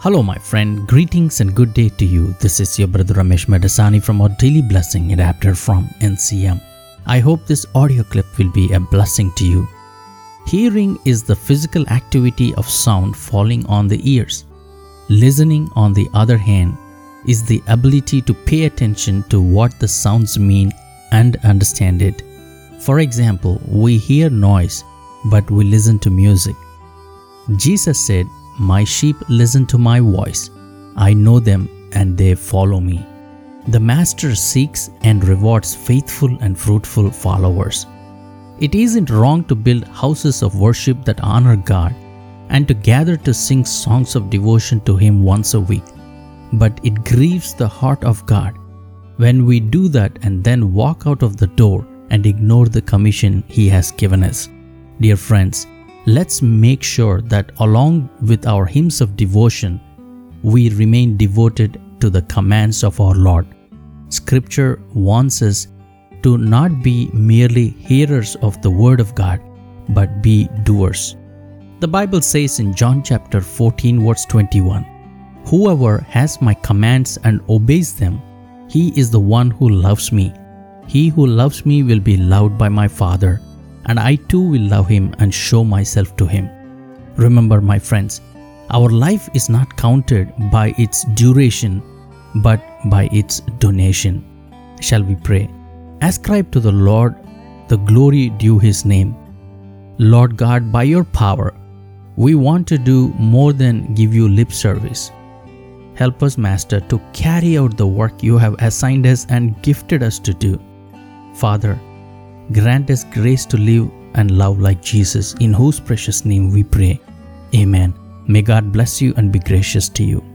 Hello my friend, greetings and good day to you. This is your brother Ramesh Medasani from our Daily Blessing adapted from NCM. I hope this audio clip will be a blessing to you. Hearing is the physical activity of sound falling on the ears. Listening, on the other hand, is the ability to pay attention to what the sounds mean and understand it. For example, we hear noise, but we listen to music. Jesus said, "My sheep listen to my voice. I know them and they follow me." The Master seeks and rewards faithful and fruitful followers. It isn't wrong to build houses of worship that honor God and to gather to sing songs of devotion to Him once a week. But it grieves the heart of God when we do that and then walk out of the door and ignore the commission He has given us. Dear friends, let's make sure that along with our hymns of devotion, we remain devoted to the commands of our Lord. Scripture warns us to not be merely hearers of the Word of God, but be doers. The Bible says in John chapter 14 verse 21, "Whoever has my commands and obeys them, he is the one who loves me. He who loves me will be loved by my Father, and I too will love him and show myself to him." Remember, my friends, our life is not counted by its duration, but by its donation. Shall we pray? Ascribe to the Lord the glory due His name. Lord God, by your power, we want to do more than give you lip service. Help us, Master, to carry out the work you have assigned us and gifted us to do. Father, grant us grace to live and love like Jesus, in whose precious name we pray. Amen. May God bless you and be gracious to you.